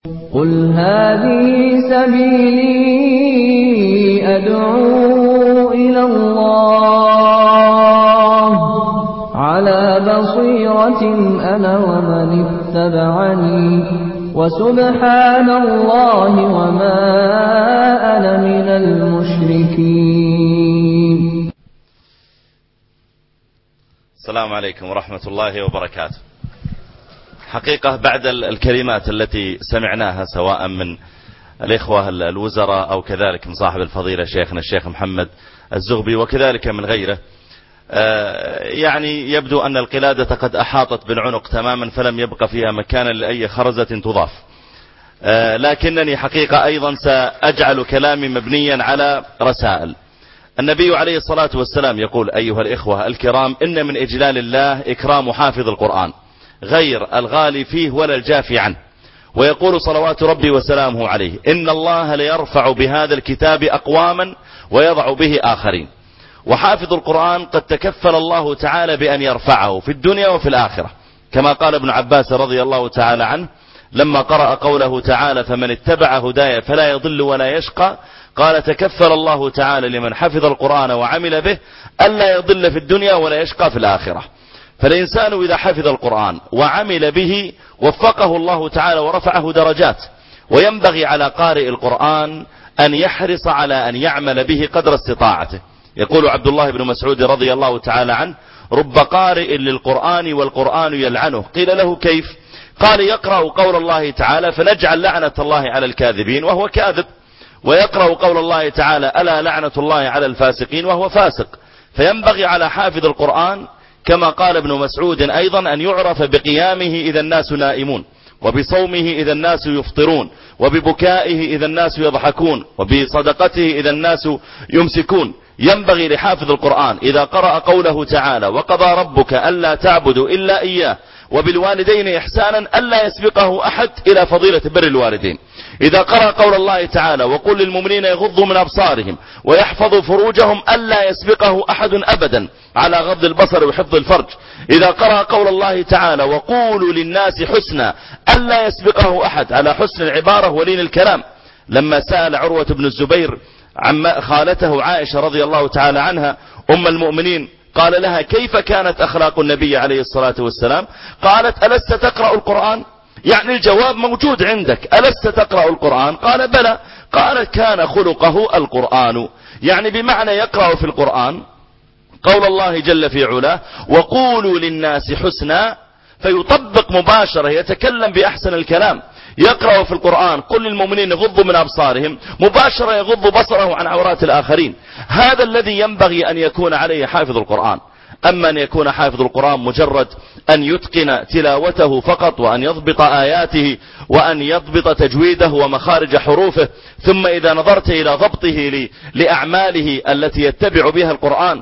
قل هذه سبيلي أدعو إلى الله على بصيرة أنا ومن اتبعني وسبحان الله وما أنا من المشركين. السلام عليكم ورحمة الله وبركاته. حقيقة بعد الكلمات التي سمعناها سواء من الإخوة الوزراء أو كذلك من صاحب الفضيلة شيخنا الشيخ محمد الزغبي وكذلك من غيره، يعني يبدو أن القلادة قد أحاطت بالعنق تماما فلم يبق فيها مكانا لأي خرزة تضاف. لكنني حقيقة أيضا سأجعل كلامي مبنيا على رسائل. النبي عليه الصلاة والسلام يقول: أيها الإخوة الكرام، إن من إجلال الله إكرام حافظ القرآن غير الغالي فيه ولا الجافي عنه. ويقول صلوات ربي وسلامه عليه: إن الله ليرفع بهذا الكتاب أقواما ويضع به آخرين. وحافظ القرآن قد تكفل الله تعالى بأن يرفعه في الدنيا وفي الآخرة، كما قال ابن عباس رضي الله تعالى عنه لما قرأ قوله تعالى: فمن اتبع هدايا فلا يضل ولا يشقى، قال: تكفل الله تعالى لمن حفظ القرآن وعمل به ألا يضل في الدنيا ولا يشقى في الآخرة. فالإنسان إذا حفظ القرآن وعمل به وفقه الله تعالى ورفعه درجات. وينبغي على قارئ القرآن أن يحرص على أن يعمل به قدر استطاعته. يقول عبد الله بن مسعود رضي الله تعالى عنه: رب قارئ للقرآن والقرآن يلعنه. قيل له: كيف؟ قال: يقرأ قول الله تعالى فنجعل لعنة الله على الكاذبين وهو كاذب، ويقرأ قول الله تعالى ألا لعنة الله على الفاسقين وهو فاسق. فينبغي على حافظ القرآن كما قال ابن مسعود أيضا أن يعرف بقيامه إذا الناس نائمون، وبصومه إذا الناس يفطرون، وببكائه إذا الناس يضحكون، وبصدقته إذا الناس يمسكون. ينبغي لحافظ القرآن إذا قرأ قوله تعالى: وقضى ربك ألا تعبدوا إلا إياه وبالوالدين إحسانا ألا يسبقه أحد إلى فضيلة بر الوالدين. إذا قرأ قول الله تعالى: وقل للمؤمنين يغضوا من أبصارهم ويحفظوا فروجهم ألا يسبقه أحد أبدا على غض البصر وحفظ الفرج. إذا قرأ قول الله تعالى: وقولوا للناس حسنا ألا يسبقه أحد على حسن العبارة ولين الكلام. لما سأل عروة بن الزبير عن خالته عائشة رضي الله تعالى عنها أم المؤمنين، قال لها: كيف كانت أخلاق النبي عليه الصلاة والسلام؟ قالت: ألست تقرأ القرآن؟ يعني الجواب موجود عندك، ألست تقرأ القرآن؟ قال: بلى. قالت: كان خلقه القرآن، يعني بمعنى يقرأ في القرآن قول الله جل في علاه: وقولوا للناس حسنا، فيطبق مباشرة، يتكلم بأحسن الكلام. يقرأ في القرآن: قل للمؤمنين يغضوا من أبصارهم، مباشرة يغض بصره عن عورات الآخرين. هذا الذي ينبغي أن يكون عليه حافظ القرآن. أما أن يكون حافظ القرآن مجرد أن يتقن تلاوته فقط، وأن يضبط آياته، وأن يضبط تجويده ومخارج حروفه، ثم إذا نظرت إلى ضبطه لأعماله التي يتبع بها القرآن،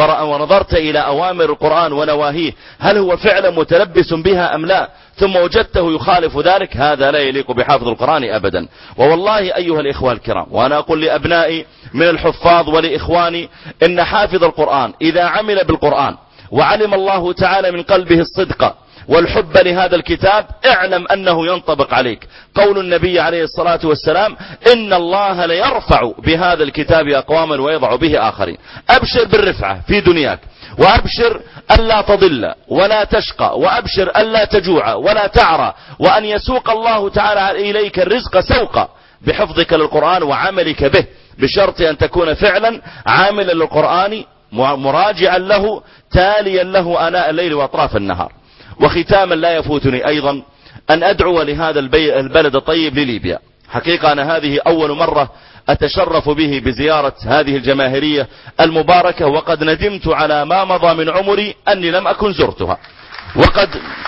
ونظرت إلى أوامر القرآن ونواهيه هل هو فعلا متلبس بها أم لا، ثم وجدته يخالف ذلك، هذا لا يليق بحافظ القرآن أبدا. ووالله أيها الإخوة الكرام، وأنا أقول لأبنائي من الحفاظ ولإخواني، إن حافظ القرآن إذا عمل بالقرآن وعلم الله تعالى من قلبه الصدق والحب لهذا الكتاب، اعلم أنه ينطبق عليك قول النبي عليه الصلاة والسلام: إن الله ليرفع بهذا الكتاب أقواما ويضع به آخرين. أبشر بالرفعة في دنياك، وأبشر ألا تضل ولا تشقى، وأبشر ألا تجوع ولا تعرى، وأن يسوق الله تعالى إليك الرزق سوقا بحفظك للقرآن وعملك به، بشرط أن تكون فعلا عاملا للقرآن مراجعا له تاليا له آناء الليل وأطراف النهار. وختاما لا يفوتني أيضا أن أدعو لهذا البلد الطيب لليبيا. حقيقة أنا هذه أول مرة أتشرف به بزيارة هذه الجماهيرية المباركة، وقد ندمت على ما مضى من عمري أني لم أكن زرتها، وقد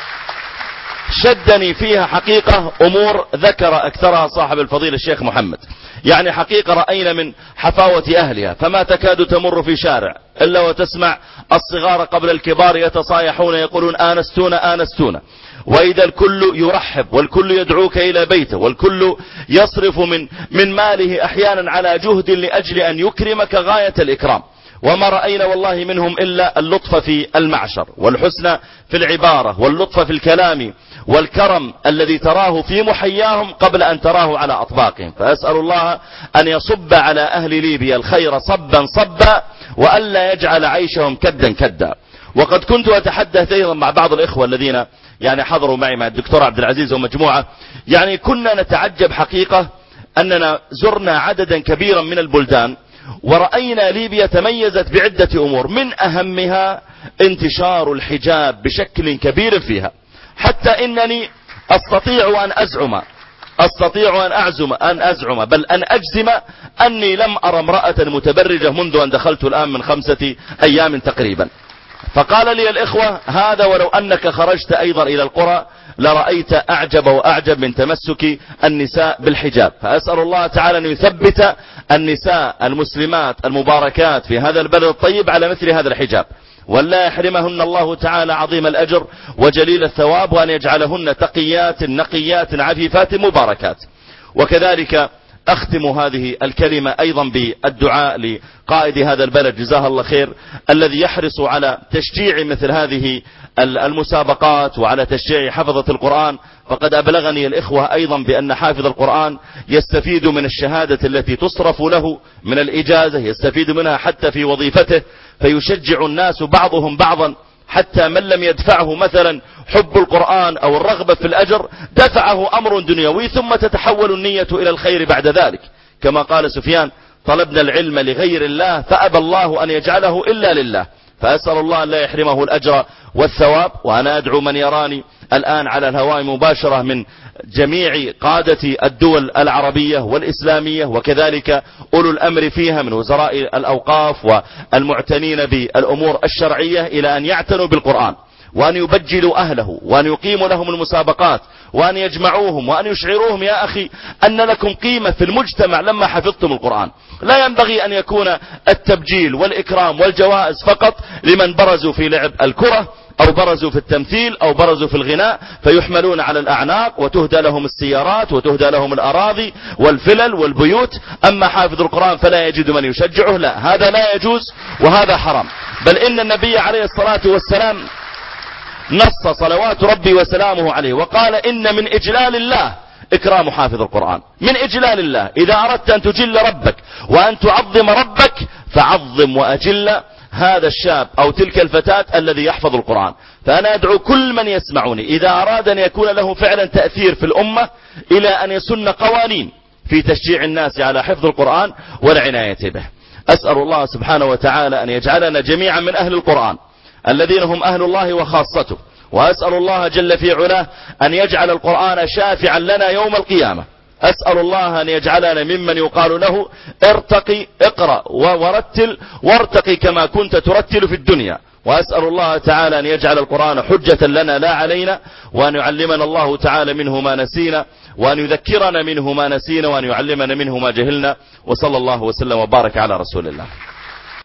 شدني فيها حقيقة أمور ذكر أكثرها صاحب الفضيلة الشيخ محمد. يعني حقيقة رأينا من حفاوة أهلها، فما تكاد تمر في شارع إلا وتسمع الصغار قبل الكبار يتصايحون يقولون: آنستونا آنستونا. وإذا الكل يرحب والكل يدعوك إلى بيته، والكل يصرف من ماله أحيانا على جهد لأجل أن يكرمك غاية الإكرام. وما رأينا والله منهم إلا اللطف في المعشر والحسن في العبارة واللطف في الكلام والكرم الذي تراه في محياهم قبل أن تراه على أطباقهم. فأسأل الله أن يصب على أهل ليبيا الخير صبا صبا وألا يجعل عيشهم كدا كدا. وقد كنت أتحدث أيضا مع بعض الإخوة الذين يعني حضروا معي مع الدكتور عبد العزيز ومجموعة، يعني كنا نتعجب حقيقة أننا زرنا عددا كبيرا من البلدان ورأينا ليبيا تميزت بعدة أمور، من أهمها انتشار الحجاب بشكل كبير فيها، حتى إنني أستطيع أن أزعم بل أن أجزم أني لم أرى امرأة متبرجة منذ أن دخلت الآن من 5 أيام تقريبا. فقال لي الإخوة هذا ولو أنك خرجت أيضا إلى القرى لرأيت أعجب وأعجب من تمسك النساء بالحجاب. فأسأل الله تعالى أن يثبت النساء المسلمات المباركات في هذا البلد الطيب على مثل هذا الحجاب، ولا يحرمهن الله تعالى عظيم الأجر وجليل الثواب، وأن يجعلهن تقيات نقيات عفيفات مباركات. وكذلك أختم هذه الكلمة أيضا بالدعاء لقائد هذا البلد جزاه الله خير، الذي يحرص على تشجيع مثل هذه المسابقات وعلى تشجيع حفظة القرآن. فقد أبلغني الإخوة أيضا بأن حافظ القرآن يستفيد من الشهادة التي تصرف له من الإجازة، يستفيد منها حتى في وظيفته، فيشجع الناس بعضهم بعضا، حتى من لم يدفعه مثلا حب القرآن أو الرغبة في الأجر دفعه أمر دنيوي، ثم تتحول النية إلى الخير بعد ذلك. كما قال سفيان: طلبنا العلم لغير الله فأبى الله أن يجعله إلا لله. فأسأل الله أن لا يحرمه الأجر والثواب. وأنا أدعو من يراني الآن على الهواء مباشرة من جميع قادة الدول العربية والإسلامية، وكذلك أولو الأمر فيها من وزراء الأوقاف والمعتنين بالأمور الشرعية، إلى أن يعتنوا بالقرآن، وأن يبجلوا أهله، وأن يقيموا لهم المسابقات، وأن يجمعوهم، وأن يشعروهم يا أخي أن لكم قيمة في المجتمع لما حفظتم القرآن. لا ينبغي أن يكون التبجيل والإكرام والجوائز فقط لمن برزوا في لعب الكرة أو برزوا في التمثيل أو برزوا في الغناء فيحملون على الأعناق وتهدى لهم السيارات وتهدى لهم الأراضي والفلل والبيوت. أما حافظ القرآن فلا يجد من يشجعه، لا، هذا لا يجوز وهذا حرام. بل إن النبي عليه الصلاة والسلام نص صلوات ربي وسلامه عليه وقال: إن من إجلال الله إكرام حافظ القرآن، من إجلال الله. إذا أردت أن تجل ربك وأن تعظم ربك فعظم وأجل هذا الشاب أو تلك الفتاة الذي يحفظ القرآن. فأنا أدعو كل من يسمعني إذا أراد أن يكون له فعلا تأثير في الأمة إلى أن يسن قوانين في تشجيع الناس على حفظ القرآن والعناية به. أسأل الله سبحانه وتعالى أن يجعلنا جميعا من أهل القرآن الذين هم أهل الله وخاصته، وأسأل الله جل في علاه أن يجعل القرآن شافعا لنا يوم القيامة. أسأل الله أن يجعلنا ممن يقال له: ارتقي، اقرأ ورتل وارتقي كما كنت ترتل في الدنيا. وأسأل الله تعالى أن يجعل القرآن حجة لنا لا علينا، وأن يعلمنا الله تعالى منه ما نسينا، وأن يذكرنا منه ما نسينا، وأن يعلمنا منه ما جهلنا. وصلى الله وسلم وبارك على رسول الله.